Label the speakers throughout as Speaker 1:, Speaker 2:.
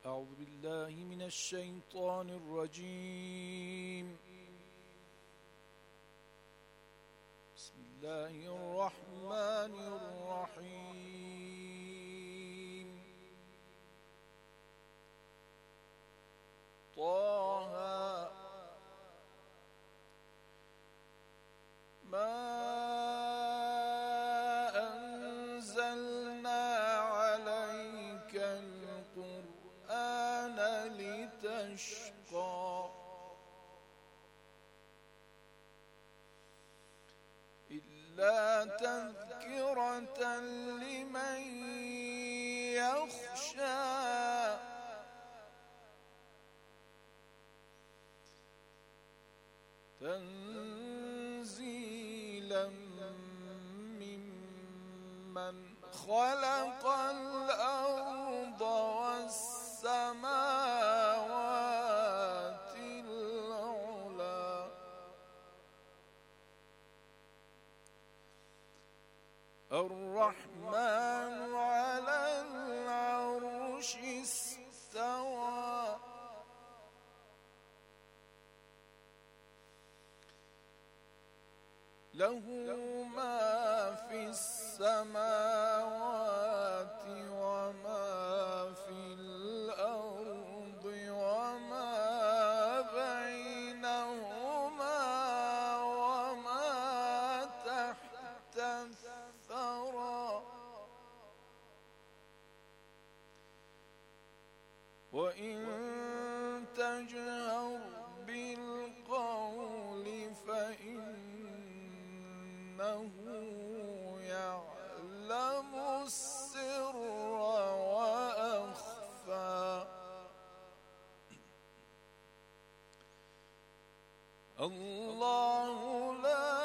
Speaker 1: أعوذ بالله من الشيطان الرجيم. بسم الله الرحمن الرحيم. طه ما أنزلنا عليك القرآن لتشقى إلا تذكرة لمن يخشى تنزيلا ممن خلق الأرض والسماوات العلى الرحمن على العرش استوى له ما في السماوات وما في الأرض وما بينهما وما تحت الثرى وإن تجهر بالقول فإنه يعلم السر وأخفى الله لا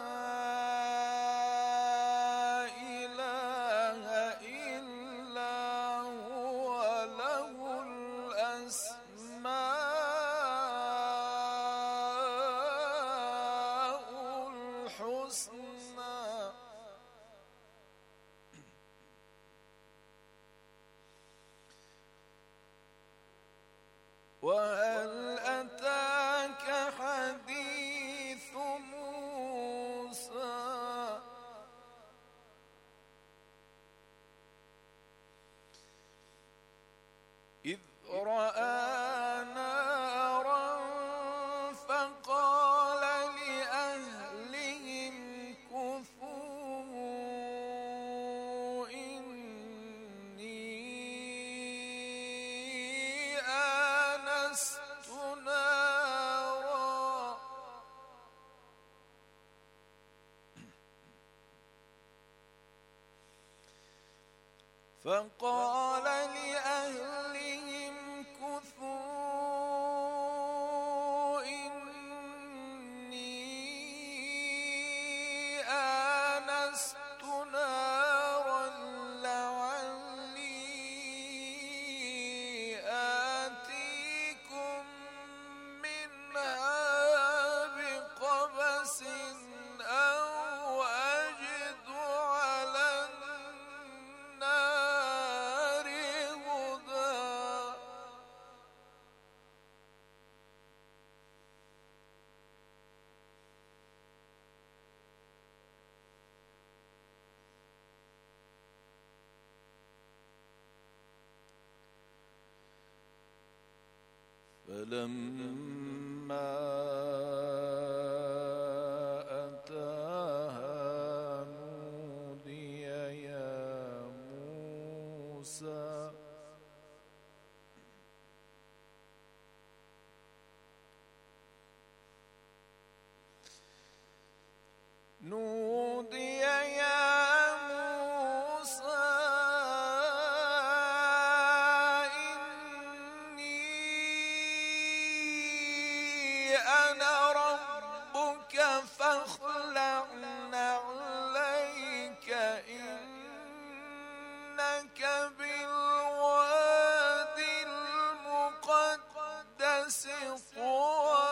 Speaker 1: إله إلا هو له الأسماء الحسنى وهل أتاك حديث موسى إذ رأى نارا فقال لأهلهم كثوا إني آنست نارا فقال لأهلهم كثوا إني آنست نارا لعلي آتيكم منها بقبس أو أجد على النار هدى فلما أتاها نودي يا موسى نودي يا موسى إني أنا ربك فاخلع نعليك إنك بالوادي المقدس طوى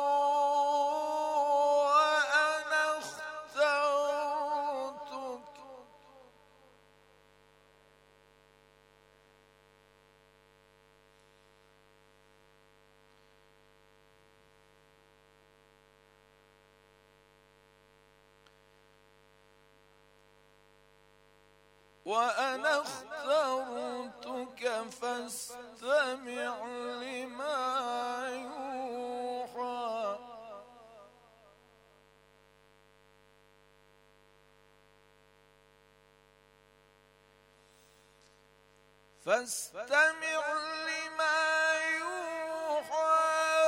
Speaker 1: وأنا اخترتك وأنا اخترتك فاستمع لما يوحى فاستمع لما يوحى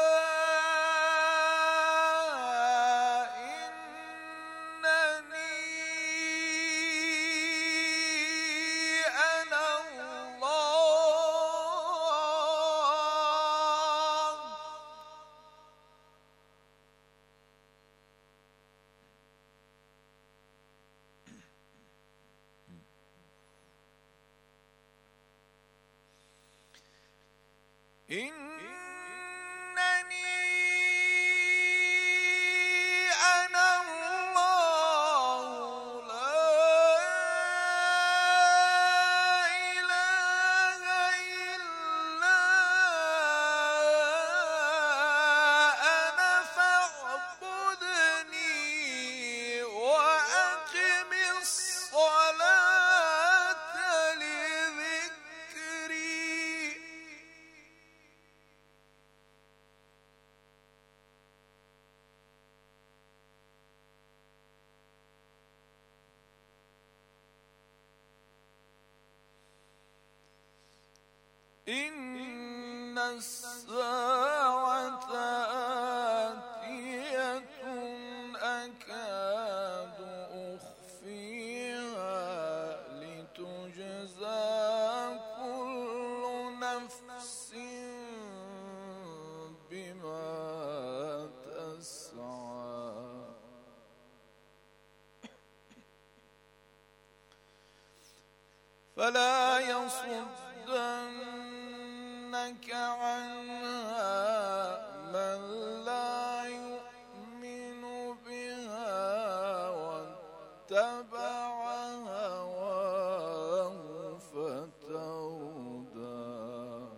Speaker 1: إنني أنا الله إنني أنا الله لا إله إلا أنا فاعبدني وأقم الصلاة لذكري إن الساعة آتية أكاد أخفيها لتجزى كل نفس بما تسعى فلا يصدنك عنها من لا يؤمن بها واتبع هواه فتردى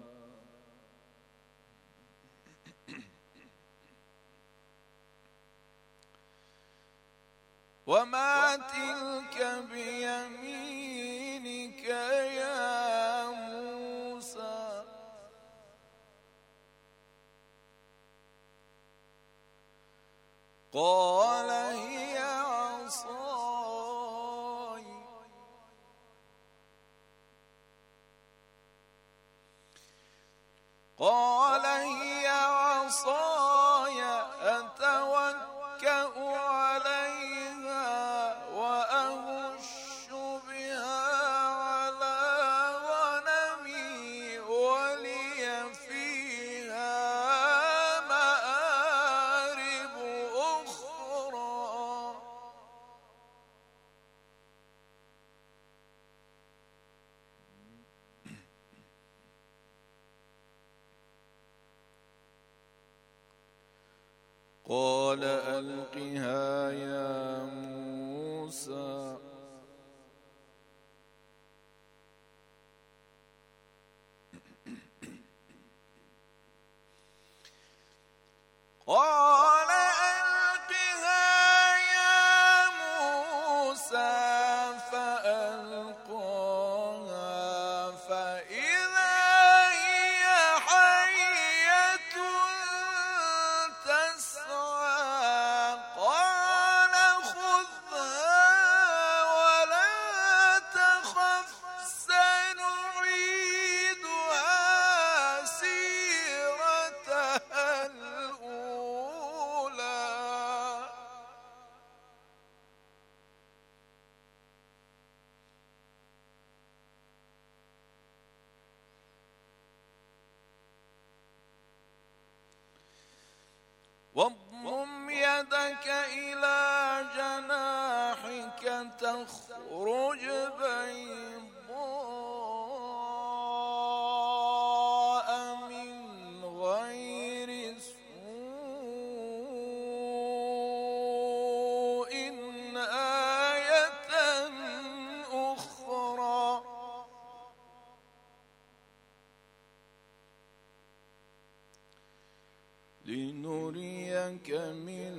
Speaker 1: وما تلك بيمينك يا موسى قال هي عصاي قال هي عصاي أتوكأ عليها وأهش بها على غنمي ولي فيها مآرب أخرى قال ألقها يا موسى قال ألقها يا موسى فألقاها فإذا هي حية تسعى قال خذها ولا تخف سنعيدها سيرتها الأولى واضمم يدك إلى جناحك تخرج بيضاء من غير سوء آية أخرى لنريك من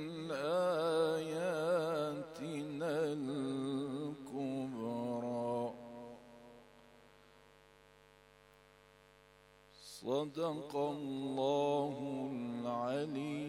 Speaker 1: آياتنا الكبرى صدق الله العلي